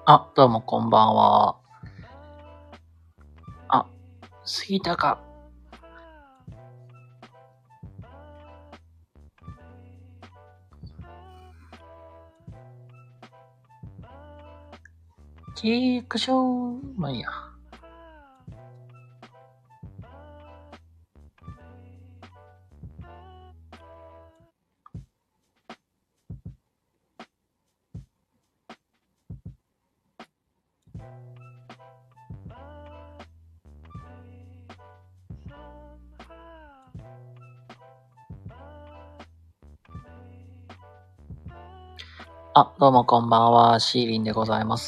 どうもこんばんは。過ぎたか。契約書、まあいいや。どうもこんばんは。シーリンでございます。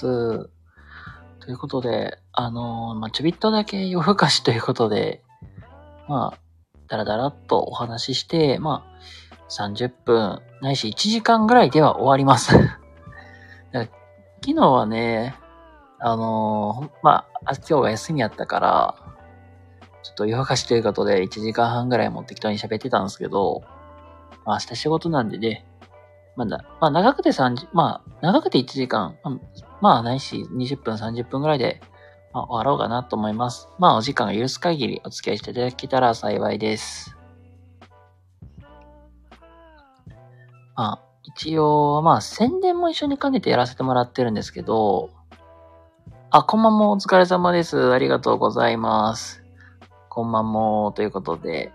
ということで、ちょびっとだけ夜更かしということで、だらだらっとお話しして、30分、ないし1時間ぐらいでは終わります。昨日はね、今日が休みやったから、ちょっと夜更かしということで1時間半ぐらいも適当に喋ってたんですけど、明日仕事なんでね、長くて長くて1時間、ないし20分、30分ぐらいで、終わろうかなと思います。お時間が許す限りお付き合いしていただけたら幸いです。一応、宣伝も一緒に兼ねてやらせてもらってるんですけど、こんばんもお疲れ様です。ありがとうございます。こんばんも、ということで、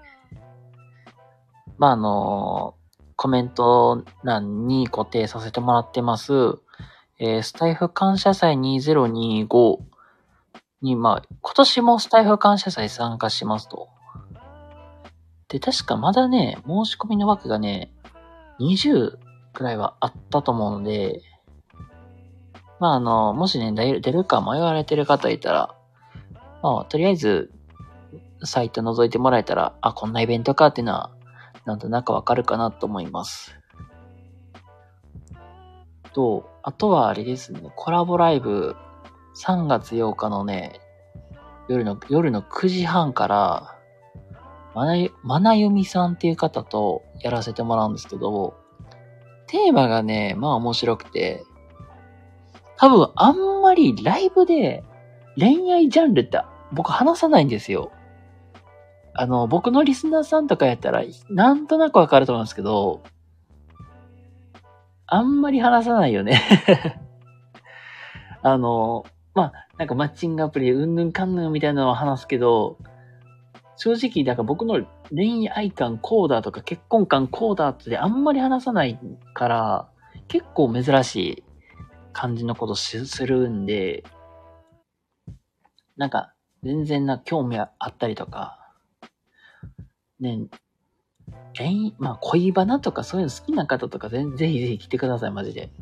コメント欄に固定させてもらってます。スタイフ感謝祭2025に、今年もスタイフ感謝祭参加しますと。で、確かまだね、申し込みの枠がね、20くらいはあったと思うので、もしね、出るか迷われてる方いたら、とりあえず、サイト覗いてもらえたら、こんなイベントかっていうのは、なんとなくわかるかなと思います。あとはあれですね、コラボライブ、3月8日のね、夜の9時半から、まなゆみさんっていう方とやらせてもらうんですけど、テーマがね、面白くて、多分あんまりライブで恋愛ジャンルって僕話さないんですよ。僕のリスナーさんとかやったらなんとなくわかると思うんですけど、あんまり話さないよね。なんかマッチングアプリうんぬんかんぬんみたいなのは話すけど、正直、だから僕の恋愛観こうだとか結婚観こうだってあんまり話さないから、結構珍しい感じのことするんで、なんか全然興味あったりとか、ね、恋バナとかそういうの好きな方とかぜひぜひ来てください、マジで。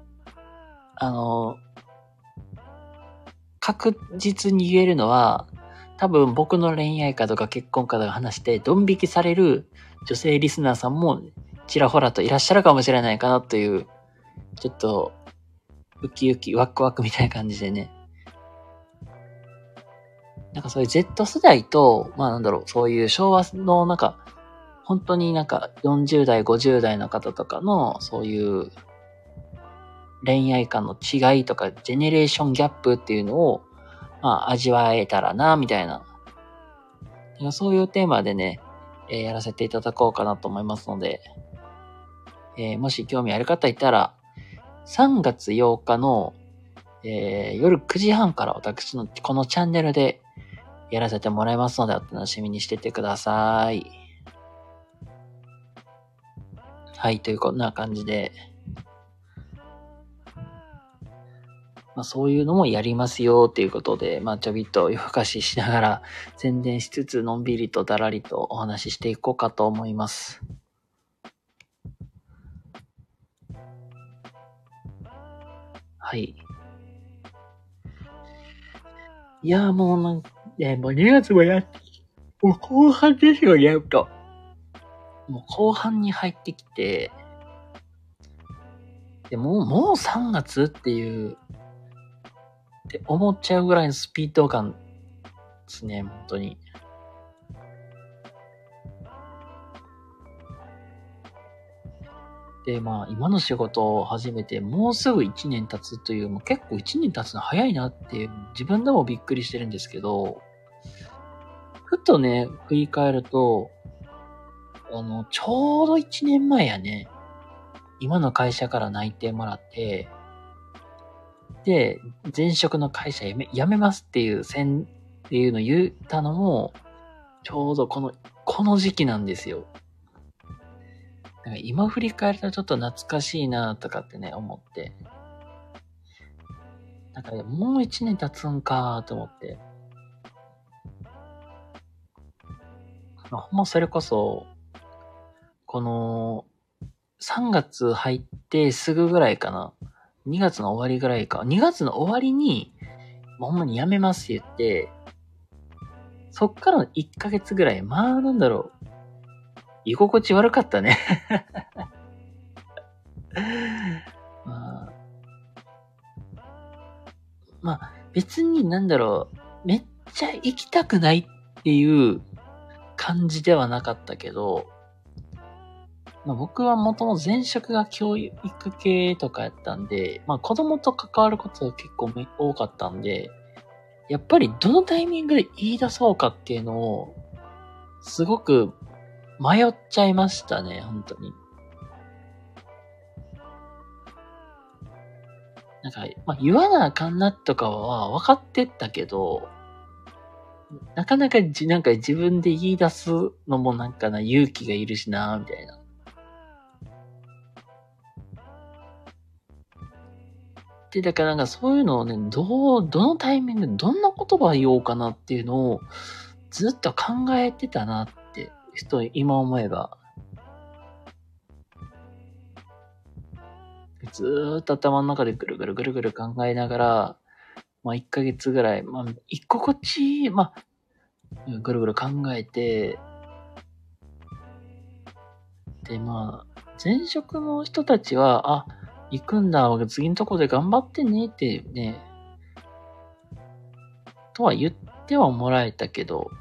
確実に言えるのは、多分僕の恋愛観とか結婚観とか話してドン引きされる女性リスナーさんもちらほらといらっしゃるかもしれないかなという、ちょっとウキウキワクワクみたいな感じでね。なんかそういう Z 世代と、そういう昭和の本当に40代、50代の方とかのそういう恋愛観の違いとかジェネレーションギャップっていうのを味わえたらな、みたいな。そういうテーマでね、やらせていただこうかなと思いますので、もし興味ある方いたら、3月8日の、夜9時半から私のこのチャンネルでやらせてもらいますので、お楽しみにしててください。はい、というこんな感じで、そういうのもやりますよっていうことで、ちょびっと夜更かししながら宣伝しつつのんびりとだらりとお話ししていこうかと思います。はい。いや、もうもう2月ももう後半ですよ、やると。もう後半に入ってきて、でもう3月っていう、って思っちゃうぐらいのスピード感ですね、本当に。 で、まあ、今の仕事を始めて、もうすぐ1年経つという、もう結構1年経つの早いなって、自分でもびっくりしてるんですけど、ふとね、振り返ると、ちょうど1年前やね、今の会社から内定もらって、で、前職の会社辞めますっていうのを言ったのも、ちょうどこの時期なんですよ。なんか今振り返るとちょっと懐かしいなとかってね、思って。なんかもう1年経つんかと思って。ほんまそれこそ、この3月入ってすぐぐらいかな。2月の終わりぐらいか。2月の終わりに、ほんまに辞めますって言って、そっからの1ヶ月ぐらい、まあなんだろう。居心地悪かったね。まあ、別になんだろう。めっちゃ行きたくないっていう感じではなかったけど、まあ、僕はもともと前職が教育系とかやったんで、まあ子供と関わることが結構多かったんで、やっぱりどのタイミングで言い出そうかっていうのを、すごく迷っちゃいましたね、本当に。なんか、まあ言わなあかんなとかは分かってったけど、なかなかなんか自分で言い出すのもなんかな、勇気がいるしな、みたいな。で、だからなんかそういうのをね、どのタイミングでどんな言葉言おうかなっていうのをずっと考えてたなって、今思えば。ずーっと頭の中でぐるぐるぐるぐる考えながら、まあ1ヶ月ぐらい、まあ居心地、まあ、ぐるぐる考えて、でまあ、前職の人たちは、あ、行くんだ、次のとこで頑張ってねってね、とは言ってはもらえたけど、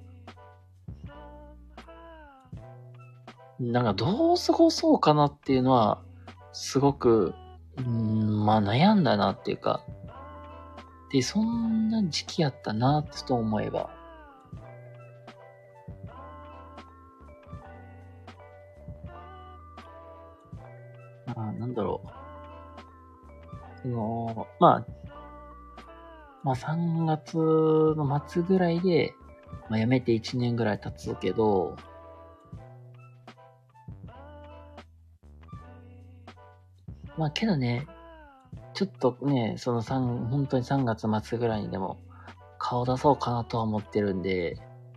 なんかどう過ごそうかなっていうのは、すごく、まあ悩んだなっていうか、で、そんな時期やったなってと思えば。なんだろう。まあ3月の末ぐらいで、まあ辞めて1年ぐらい経つけど、まあけどね、ちょっとね、本当に3月末ぐらいにでも顔出そうかなとは思ってるんで、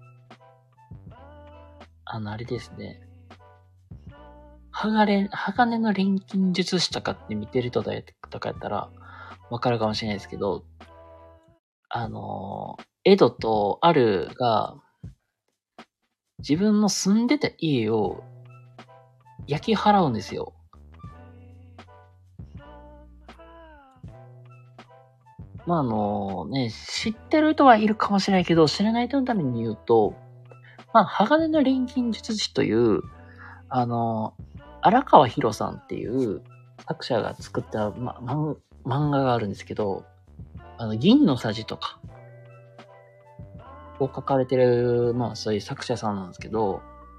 あれですね。鋼の錬金術師とかって見てる人とかやったらわかるかもしれないですけど、エドとアルが自分の住んでた家を焼き払うんですよ。まあ知ってる人はいるかもしれないけど、知らない人のために言うと、まあ、鋼の錬金術師という、荒川博さんっていう作者が作った、漫画があるんですけど、銀のさじとかを書かれてる、まあそういう作者さんなんですけど、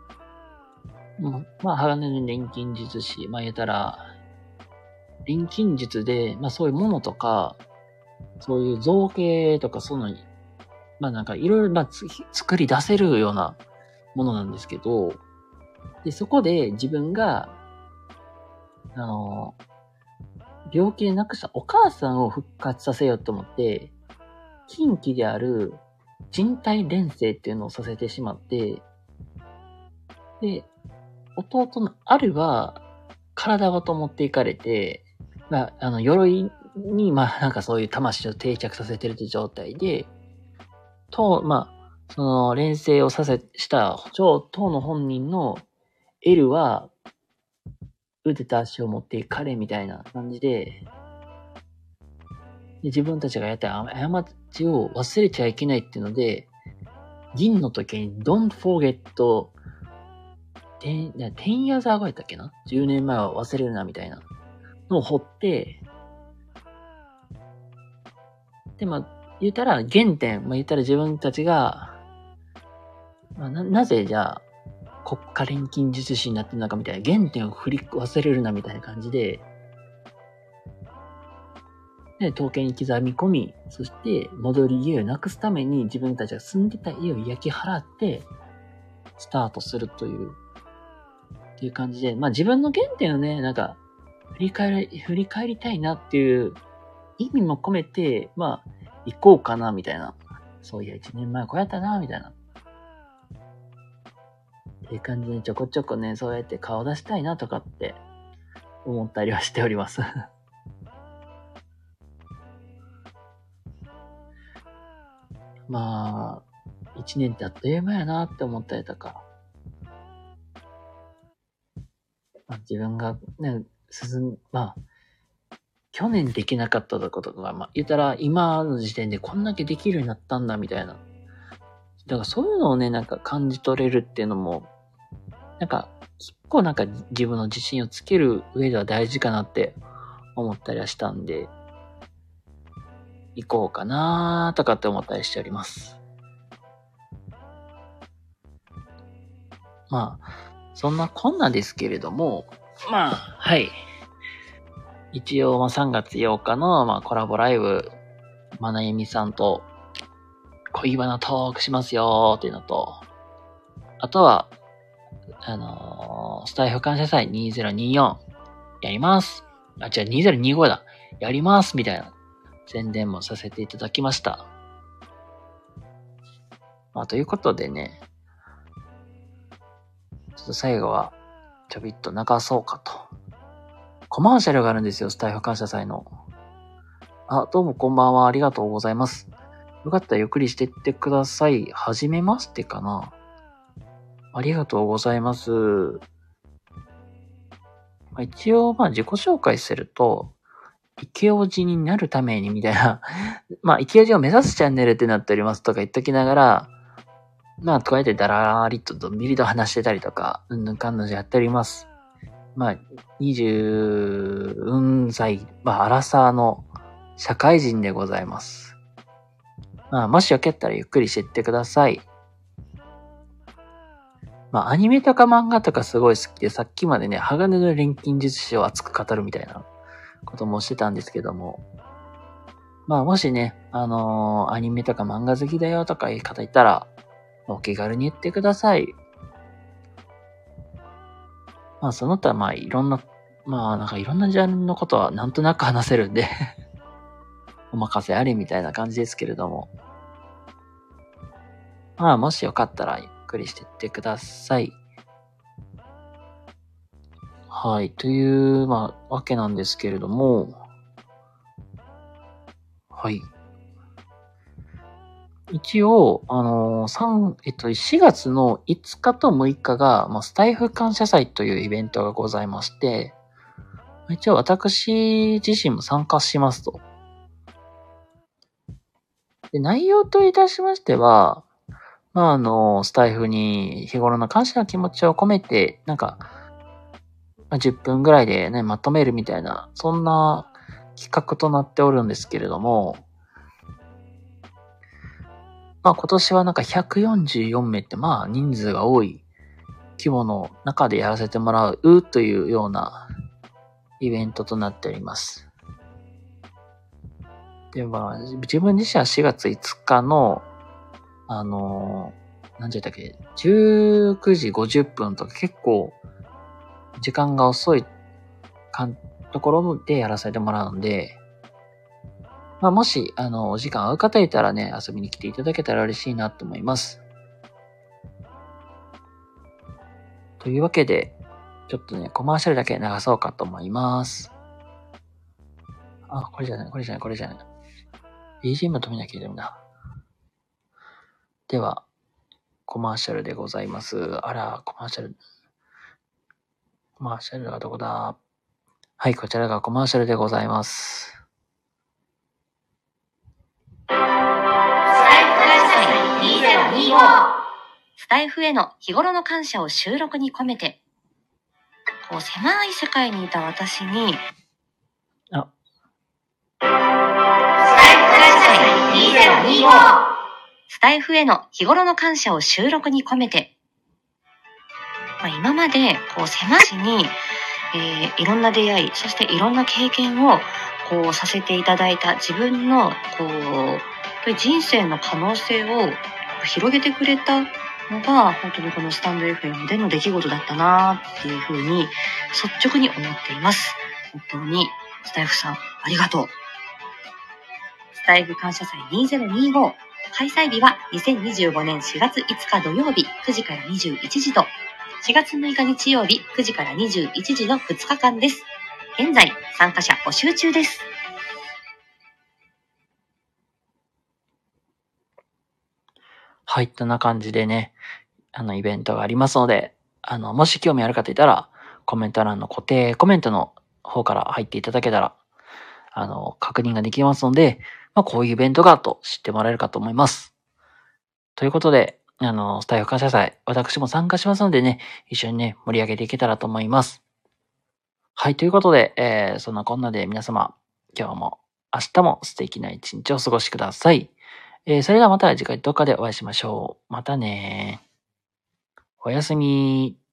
まあ、鋼の錬金術師、まあ言えたら、錬金術で、まあそういうものとか、そういう造形とかそういうのに、まあなんかいろいろ、作り出せるようなものなんですけど、で、そこで自分が、病気で亡くしたお母さんを復活させようと思って、禁忌である人体錬成っていうのをさせてしまって、で、弟のあるは体ごと持っていかれて、鎧に、なんかそういう魂を定着させてるって状態で、その錬成をした当の本人の L は腕と足を持っていかれみたいな感じで、自分たちがやった過ちを忘れちゃいけないっていうので、銀の時に Don't forget 10 years ago やったっけな ?10 年前は忘れるなみたいなのを掘って、で、言ったら原点、言ったら自分たちが、なぜじゃあ、国家錬金術師になってるのかみたいな原点を忘れるなみたいな感じで、統計に刻み込み、そして戻り家をなくすために自分たちが住んでた家を焼き払って、スタートするっていう感じで、自分の原点をね、振り返りたいなっていう意味も込めて、行こうかな、みたいな。そういや、1年前こうやったな、みたいな。っていう感じでちょこちょこね、そうやって顔出したいなとかって思ったりはしております。1年ってあっという間やなって思ったりとか。自分がね、去年できなかったこととか、言ったら今の時点でこんだけできるようになったんだみたいな。だからそういうのをね、感じ取れるっていうのも、結構自分の自信をつける上では大事かなって思ったりはしたんで、行こうかなーとかって思ったりしております。そんなこんなですけれども、はい。一応、3月8日の、コラボライブ、まなゆみさんと恋バナトークしますよーっていうのと、あとは、スタイフ感謝祭2024やります。2025だ。やります。みたいな宣伝もさせていただきました。ということでね、ちょっと最後は、ちょびっと流そうかと。コマーシャルがあるんですよ、スタイフ感謝祭の。どうもこんばんは。ありがとうございます。よかったらゆっくりしていってください。はじめましてかな。ありがとうございます。一応、自己紹介すると、イケオジになるためにみたいな、イケオジを目指すチャンネルってなっておりますとか言っときながら、こうやってだらーりとどんびりと話してたりとか、かんぬじやっております。20歳、アラサーの社会人でございます。もしよけったらゆっくりしていってください。アニメとか漫画とかすごい好きで、さっきまでね、鋼の錬金術師を熱く語るみたいなこともしてたんですけども。もしね、アニメとか漫画好きだよとかいう方いたら、お気軽に言ってください。その他いろんな、いろんなジャンルのことはなんとなく話せるんでお任せありみたいな感じですけれども。もしよかったらゆっくりしていってください。はい。という、わけなんですけれども。はい。一応、4月の5日と6日が、スタイフ感謝祭というイベントがございまして、一応私自身も参加しますと。で、内容といたしましては、スタイフに日頃の感謝の気持ちを込めて、10分ぐらいでね、まとめるみたいな、そんな企画となっておるんですけれども、今年は144名って人数が多い規模の中でやらせてもらうというようなイベントとなっております。では、自分自身は4月5日の、何時だっけ、19時50分とか結構時間が遅いところでやらせてもらうので、もし、お時間合う方いたらね、遊びに来ていただけたら嬉しいなと思います。というわけで、ちょっとね、コマーシャルだけ流そうかと思います。これじゃない。BGM 止めなきゃいけないな。では、コマーシャルでございます。コマーシャル。コマーシャルはどこだ？はい、こちらがコマーシャルでございます。スタイフ感謝祭2025 スタイフへの日頃の感謝を収録に込めて、こう狭い世界にいた私に、 あ、 スタイフへの日頃の感謝を収録に込めて、今までこう狭しに、いろんな出会い、そしていろんな経験をこうさせていただいた自分のこう人生の可能性を広げてくれたのが本当にこのスタンド FM での出来事だったなっていうふうに率直に思っています。本当にスタイフさんありがとう。スタイフ感謝祭2025開催日は2025年4月5日土曜日9時から21時と4月6日日曜日9時から21時の2日間です。現在参加者募集中です。 はい、こんな感じでね、イベントがありますので、もし興味ある方いたら、コメント欄の固定コメントの方から入っていただけたら、確認ができますので、こういうイベントがあると知ってもらえるかと思います。ということで、スタイフ感謝祭、私も参加しますのでね、一緒にね、盛り上げていけたらと思います。はい、ということで、そんなこんなで皆様、今日も明日も素敵な一日をお過ごしください。それではまた次回どっかでお会いしましょう。またね。おやすみ。